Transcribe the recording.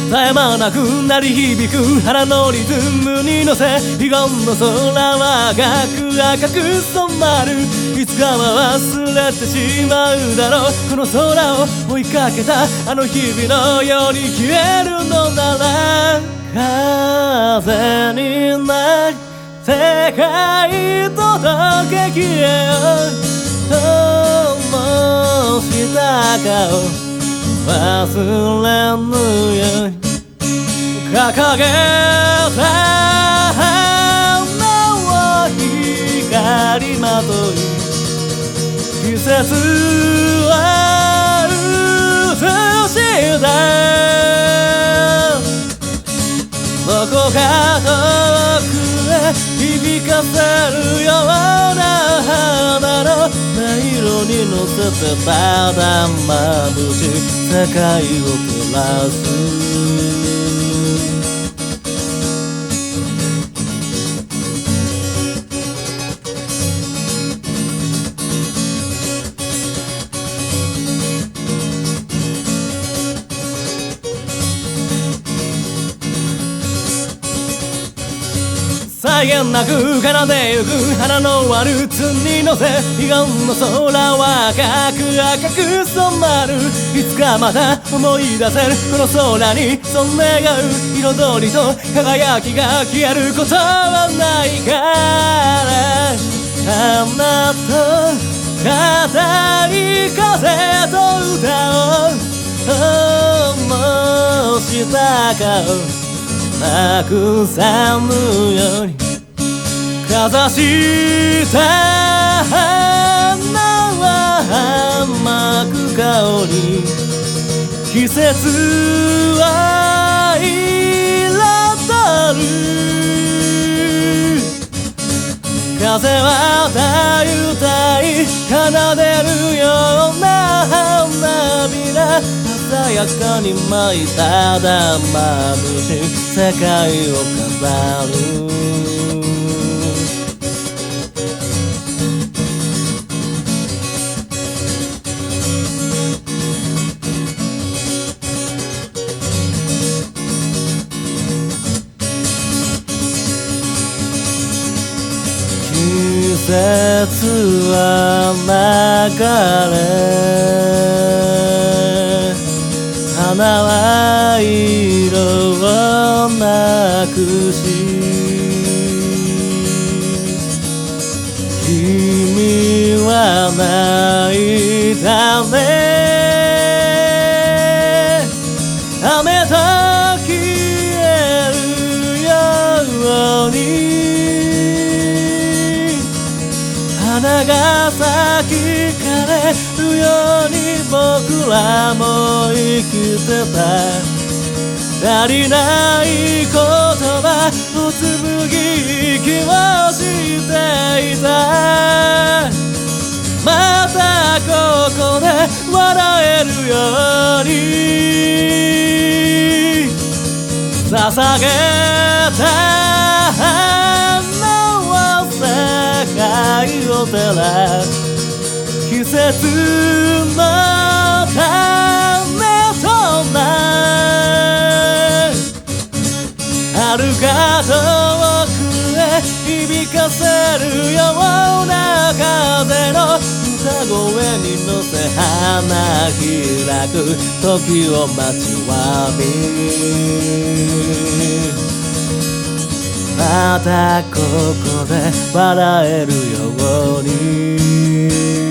絶え間なく鳴り響く腹のリズムに乗せ彼岸の空は赤く染まる。いつかは忘れてしまうだろう。この空を追いかけたあの日々のように消えるのなら、風になり世界届け消えようとした顔忘れぬように掲げた花を光りまとい季節は映したどこか遠くへ響かせるような花の音色に乗せてただ眩しい世界を照らす。際限なく奏でゆく花のワルツに乗せ彼岸の空は赤く染まる。いつかまた思い出せるこの空にそん願う彩りと輝きが消えることはないから花と語り風と歌を灯した顔なくさぬようにかざした花は甘く香り季節は彩る。風はたゆたい奏でるような花びら鮮やかに舞いただ眩しい世界を飾る。季節は流れ花は色をなくし君は泣いたね雨と消えるように花が咲き枯れるように僕らも生きてた。足りない言葉を紡ぎ息をしていた。またここで笑えるように捧げた花を世界を照らす季節の種とな遥か遠くへ響かせるような風の歌声に乗せ花開く時を待ちわびまたここで笑えるように